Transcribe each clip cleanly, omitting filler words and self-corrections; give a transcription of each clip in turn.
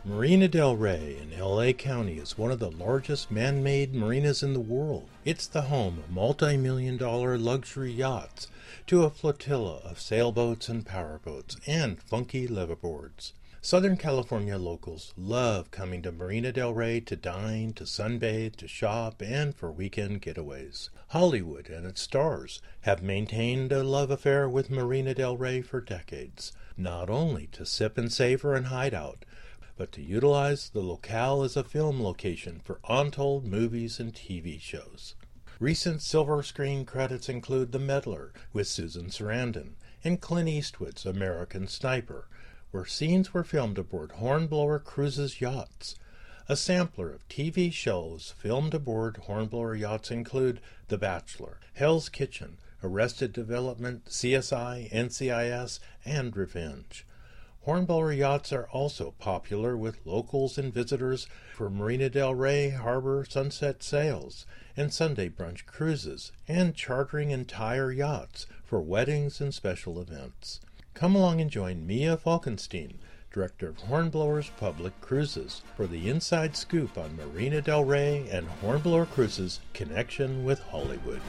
Marina del Rey in LA County is one of the largest man-made marinas in the world. It's the home of multi-million-dollar luxury yachts to a flotilla of sailboats and powerboats and funky liveaboards. Southern California locals love coming to Marina del Rey to dine, to sunbathe, to shop, and for weekend getaways. Hollywood and its stars have maintained a love affair with Marina del Rey for decades, not only to sip and savor and hide out, but to utilize the locale as a film location for untold movies and TV shows. Recent silver screen credits include The Meddler with Susan Sarandon and Clint Eastwood's American Sniper, where scenes were filmed aboard Hornblower Cruises yachts. A sampler of TV shows filmed aboard Hornblower yachts include The Bachelor, Hell's Kitchen, Arrested Development, CSI, NCIS, and Revenge. Hornblower yachts are also popular with locals and visitors for Marina del Rey Harbor sunset sails and Sunday brunch cruises, and chartering entire yachts for weddings and special events. Come along and join Mia Falkenstein, Director of Hornblower's Public Cruises, for the inside scoop on Marina del Rey and Hornblower Cruises' connection with Hollywood.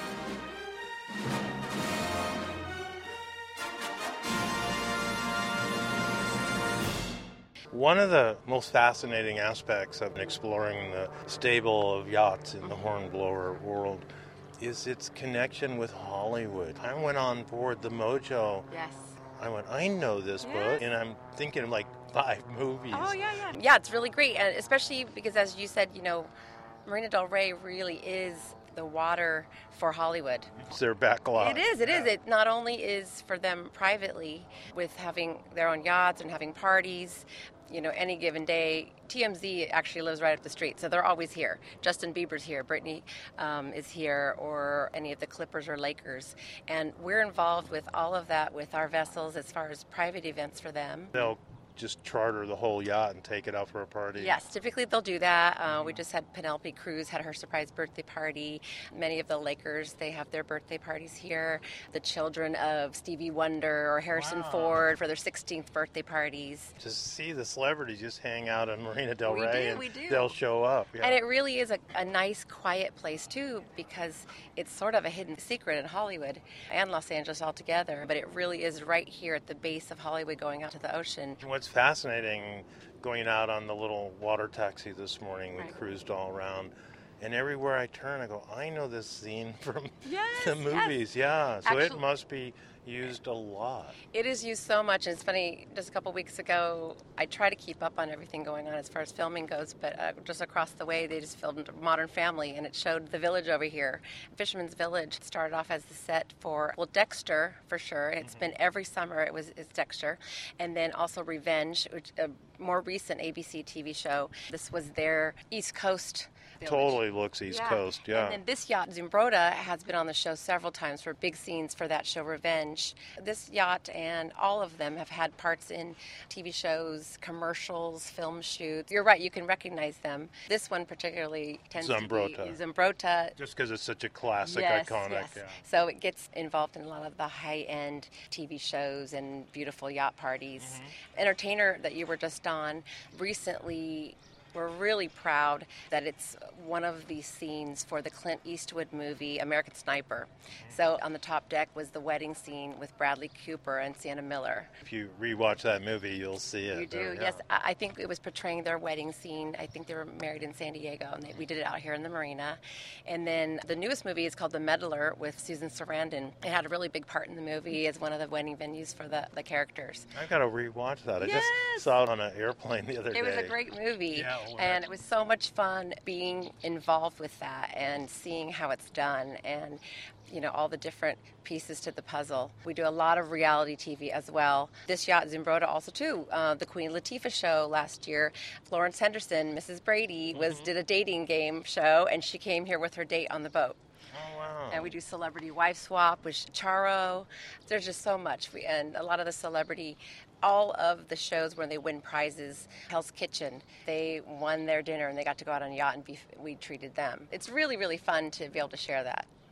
One of the most fascinating aspects of exploring the stable of yachts in the Hornblower world is its connection with Hollywood. I went on board the Mojo. Yes. I went, I know this boat, and I'm thinking of like 5 movies. Oh, yeah. Yeah, it's really great, and especially because, as you said, Marina del Rey really is the water for Hollywood. It's their backlot. It is. It not only is for them privately with having their own yachts and having parties, any given day. TMZ actually lives right up the street, so they're always here. Justin Bieber's here, Britney is here, or any of the Clippers or Lakers. And we're involved with all of that with our vessels as far as private events for them. They'll just charter the whole yacht and take it out for a party. Yes, typically they'll do that. We just had Penelope Cruz had her surprise birthday party. Many of the Lakers, they have their birthday parties here. The children of Stevie Wonder or Harrison Ford for their 16th birthday parties. To see the celebrities just hang out in Marina del Rey, we do. They'll show up. Yeah. And it really is a nice, quiet place, too, because it's sort of a hidden secret in Hollywood and Los Angeles altogether. But it really is right here at the base of Hollywood going out to the ocean. What's fascinating, going out on the little water taxi this morning, we cruised all around, and everywhere I turn I go, I know this scene from the movies. Yeah, so actually, it must be used a lot. It is used so much, and it's funny, just a couple weeks ago I try to keep up on everything going on as far as filming goes, but just across the way they just filmed Modern Family, and it showed the village over here. Fisherman's Village started off as the set for Dexter, for sure. It's been every summer it's Dexter, and then also Revenge, which a more recent ABC TV show. This was their East Coast village. Totally looks East Coast, yeah. And then this yacht, Zumbrota, has been on the show several times for big scenes for that show, Revenge. This yacht and all of them have had parts in TV shows, commercials, film shoots. You're right, you can recognize them. This one particularly tends to be Zumbrota. Just because it's such a classic, iconic. Yes. Yeah. So it gets involved in a lot of the high-end TV shows and beautiful yacht parties. Mm-hmm. Entertainer that you were just on recently, we're really proud that it's one of the scenes for the Clint Eastwood movie, American Sniper. So on the top deck was the wedding scene with Bradley Cooper and Sienna Miller. If you rewatch that movie, you'll see it. You do, yes. I think it was portraying their wedding scene. I think they were married in San Diego, and we did it out here in the marina. And then the newest movie is called The Meddler with Susan Sarandon. It had a really big part in the movie as one of the wedding venues for the characters. I've got to rewatch that. I just saw it on an airplane the other day. It was a great movie. And it was so much fun being involved with that and seeing how it's done and, all the different pieces to the puzzle. We do a lot of reality TV as well. This yacht, Zumbrota, also too. The Queen Latifah show last year. Florence Henderson, Mrs. Brady, did a dating game show, and she came here with her date on the boat. Oh, wow. And we do celebrity wife swap with Charo. There's just so much. And a lot of the celebrity, all of the shows where they win prizes, Hell's Kitchen, they won their dinner and they got to go out on a yacht and we treated them. It's really, really fun to be able to share that.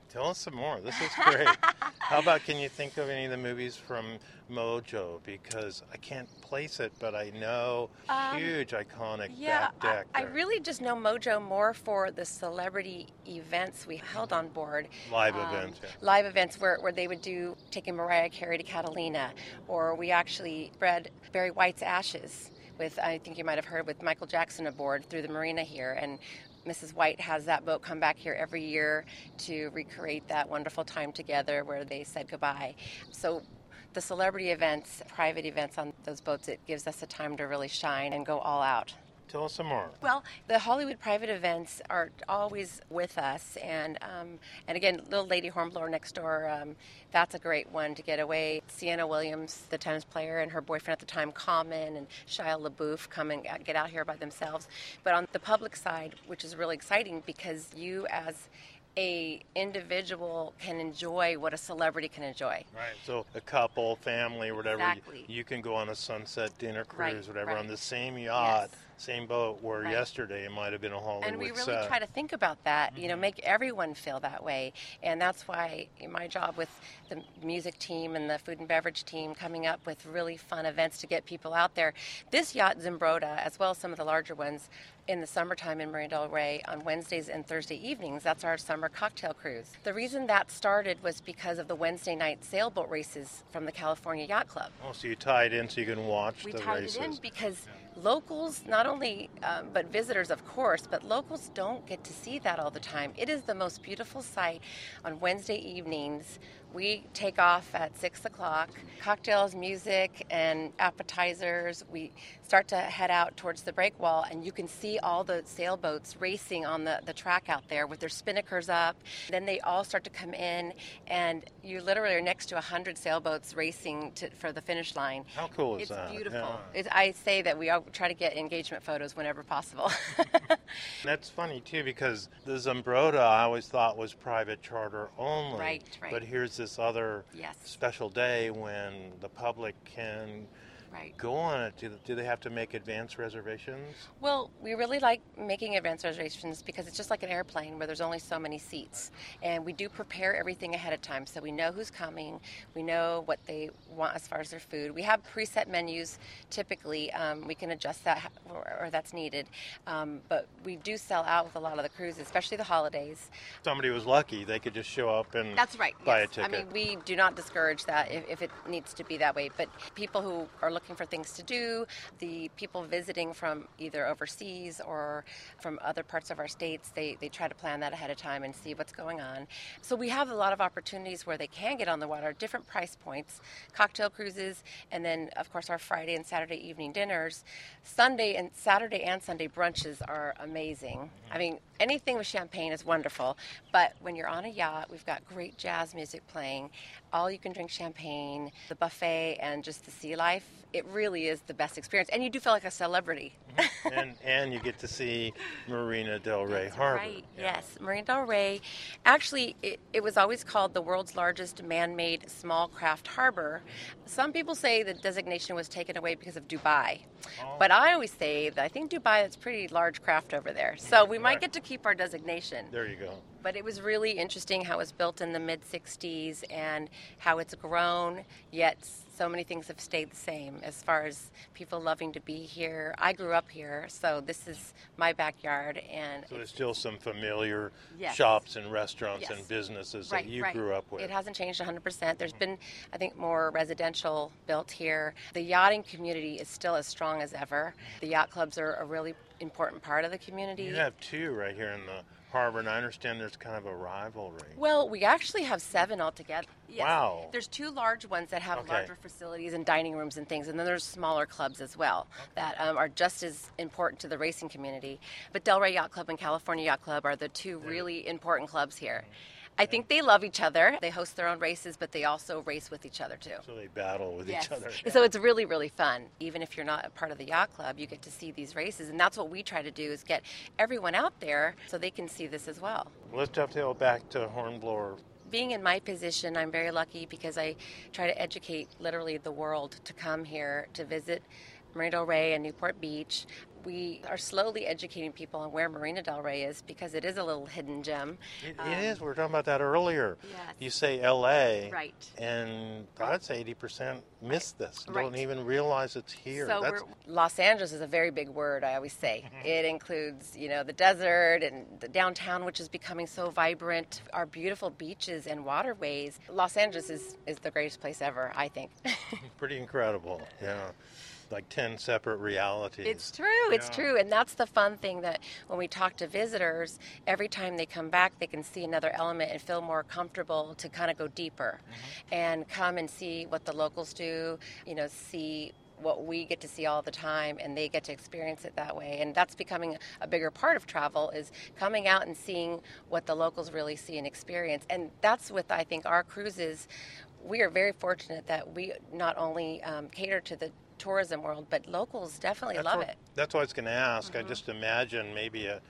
Tell us some more. This is great. How about, can you think of any of the movies from Mojo? Because I can't place it, but I know huge, iconic back deck. I really just know Mojo more for the celebrity events we held on board. Live events. Yeah. Live events where they would do taking Mariah Carey to Catalina, or we actually spread Barry White's ashes with, I think you might have heard, with Michael Jackson aboard through the marina here. And Mrs. White has that boat come back here every year to recreate that wonderful time together where they said goodbye. So the celebrity events, private events on those boats, it gives us a time to really shine and go all out. Tell us some more. Well, the Hollywood private events are always with us, and again, Little Lady Hornblower Next Door, that's a great one to get away. Sienna Williams, the tennis player, and her boyfriend at the time, Common, and Shia LaBeouf come and get out here by themselves. But on the public side, which is really exciting because you as a individual can enjoy what a celebrity can enjoy. Right. So a couple, family, whatever, Exactly. you can go on a sunset dinner cruise, whatever, right. on the same yacht, Yes. same boat, where Right. yesterday it might have been a Hollywood And we really set. try to think about that, make everyone feel that way. And that's why my job with the music team and the food and beverage team coming up with really fun events to get people out there. This yacht, Zimbrota, as well as some of the larger ones, in the summertime in Marina del Rey on Wednesdays and Thursday evenings, that's our summer cocktail cruise. The reason that started was because of the Wednesday night sailboat races from the California Yacht Club. Oh, so you tie it in so you can watch We the tied races. it in because locals, not only, but visitors, of course, but locals don't get to see that all the time. It is the most beautiful sight on Wednesday evenings. We take off at 6 o'clock, cocktails, music, and appetizers. We start to head out towards the break wall, and you can see all the sailboats racing on the track out there with their spinnakers up. Then they all start to come in, and you literally are next to 100 sailboats racing for the finish line. How cool is that? It's beautiful. Yeah. I say that we all try to get engagement photos whenever possible. That's funny, too, because the Zimbrota I always thought was private charter only. Right. But here's this other Yes. special day when the public can Right. go on it. Do they have to make advance reservations? Well, we really like making advance reservations because it's just like an airplane where there's only so many seats. And we do prepare everything ahead of time so we know who's coming, we know what they want as far as their food. We have preset menus typically. We can adjust that or that's needed. But we do sell out with a lot of the cruises, especially the holidays. Somebody was lucky. They could just show up and That's right. buy Yes. a ticket. I mean, we do not discourage that if it needs to be that way. But people who are looking for things to do, the people visiting from either overseas or from other parts of our states, they try to plan that ahead of time and see what's going on. So we have a lot of opportunities where they can get on the water, different price points, cocktail cruises, and then, of course, our Friday and Saturday evening dinners. Saturday and Sunday brunches are amazing. I mean, anything with champagne is wonderful, but when you're on a yacht, we've got great jazz music playing, all you can drink champagne, the buffet, and just the sea life. It really is the best experience, and you do feel like a celebrity. and you get to see Marina del Rey That's Harbor. right, yes. Marina del Rey. Actually, it was always called the world's largest man-made small craft harbor. Some people say the designation was taken away because of Dubai. But I always say that I think Dubai is pretty large craft over there. So we might get to keep our designation. There you go. But it was really interesting how it was built in the mid-'60s and how it's grown, yet so many things have stayed the same as far as people loving to be here. I grew up here, so this is my backyard. And So there's still some familiar Yes. shops and restaurants Yes. and businesses Right, that you right. grew up with. It hasn't changed 100%. There's been, I think, more residential built here. The yachting community is still as strong as ever. The yacht clubs are a really important part of the community. You have two right here in the harbor, and I understand there's kind of a rivalry. Well, we actually have 7 altogether. Yes. Wow. There's 2 large ones that have Okay. larger facilities and dining rooms and things, and then there's smaller clubs as well that are just as important to the racing community. But Delray Yacht Club and California Yacht Club are the 2 really important clubs here. I think they love each other. They host their own races, but they also race with each other too. So they battle with each other. So it's really, really fun. Even if you're not a part of the yacht club, you get to see these races. And that's what we try to do is get everyone out there so they can see this as well. Let's dovetail back to Hornblower. Being in my position, I'm very lucky because I try to educate literally the world to come here to visit Marina del Rey and Newport Beach. We are slowly educating people on where Marina Del Rey is because it is a little hidden gem. It is. We were talking about that earlier. Yes. You say L.A. Right. And I'd say 80% miss this. Right. Don't even realize it's here. So Los Angeles is a very big word, I always say. It includes, the desert and the downtown, which is becoming so vibrant, our beautiful beaches and waterways. Los Angeles is the greatest place ever, I think. Pretty incredible, yeah. Like 10 separate realities. It's true. And that's the fun thing, that when we talk to visitors, every time they come back, they can see another element and feel more comfortable to kind of go deeper and come and see what the locals do, see what we get to see all the time, and they get to experience it that way. And that's becoming a bigger part of travel, is coming out and seeing what the locals really see and experience. And that's with, I think, our cruises. We are very fortunate that we not only cater to the tourism world, but locals definitely love it. That's what I was going to ask. I just imagine maybe a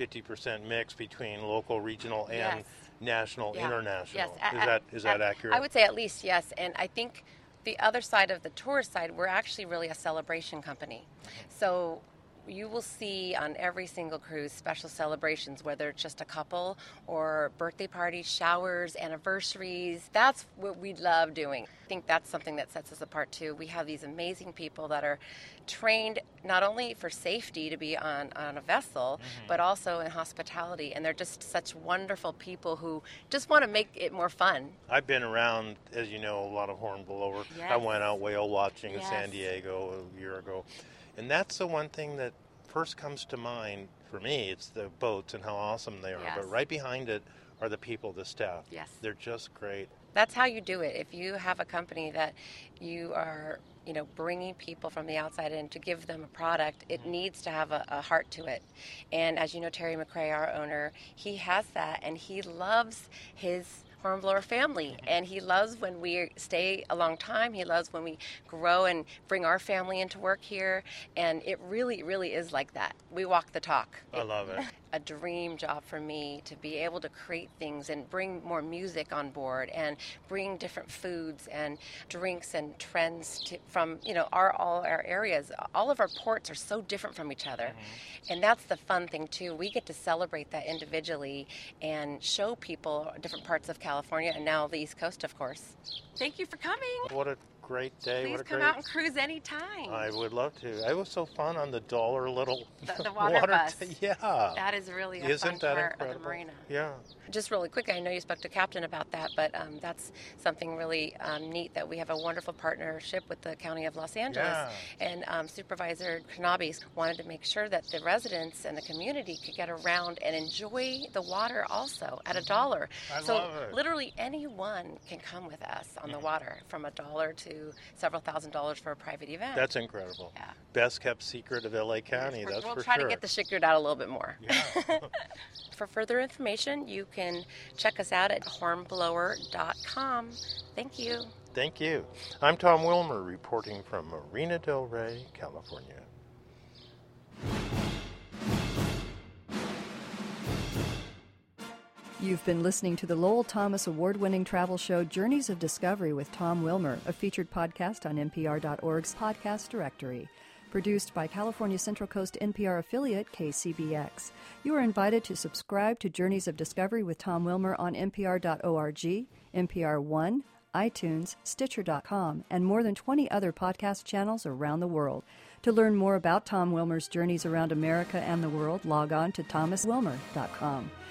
50% mix between local, regional, and national, international. Yes. Is that accurate? I would say at least, yes. And I think the other side of the tourist side, we're actually really a celebration company. So you will see on every single cruise special celebrations, whether it's just a couple or birthday parties, showers, anniversaries. That's what we love doing. I think that's something that sets us apart too. We have these amazing people that are trained not only for safety to be on a vessel, but also in hospitality. And they're just such wonderful people who just want to make it more fun. I've been around, as you know, a lot of hornblower. Yes. I went out whale watching in Yes. San Diego a year ago. And that's the one thing that first comes to mind for me. It's the boats and how awesome they are. Yes. But right behind it are the people, the staff. Yes. They're just great. That's how you do it. If you have a company that you are, bringing people from the outside in to give them a product, it needs to have a heart to it. And as you know, Terry McRae, our owner, he has that, and he loves his hornblower family, and he loves when we stay a long time. He loves when we grow and bring our family into work here, and it really, really is like that. We walk the talk. I love it. A dream job for me to be able to create things and bring more music on board and bring different foods and drinks and trends from all our areas. All of our ports are so different from each other, and that's the fun thing too. We get to celebrate that individually and show people different parts of California and now the East Coast, of course. Thank you for coming. What a great day. Please come out and cruise anytime. I would love to. It was so fun on the dollar little the water bus. Yeah. That is really a Isn't fun that part incredible? of the marina. Yeah. Just really quick, I know you spoke to Captain about that, but that's something really neat, that we have a wonderful partnership with the County of Los Angeles. Yeah. And Supervisor Knabe wanted to make sure that the residents and the community could get around and enjoy the water also at $1. I so love it. literally anyone can come with us on the water, from $1 to several $1,000s for a private event. That's incredible. Yeah. Best kept secret of LA County, that's for sure. We'll try to get the secret out a little bit more. Yeah. For further information, you can check us out at hornblower.com. Thank you. Thank you. I'm Tom Wilmer, reporting from Marina Del Rey, California. You've been listening to the Lowell Thomas award-winning travel show Journeys of Discovery with Tom Wilmer, a featured podcast on NPR.org's podcast directory. Produced by California Central Coast NPR affiliate KCBX. You are invited to subscribe to Journeys of Discovery with Tom Wilmer on NPR.org, NPR One, iTunes, Stitcher.com, and more than 20 other podcast channels around the world. To learn more about Tom Wilmer's journeys around America and the world, log on to thomaswilmer.com.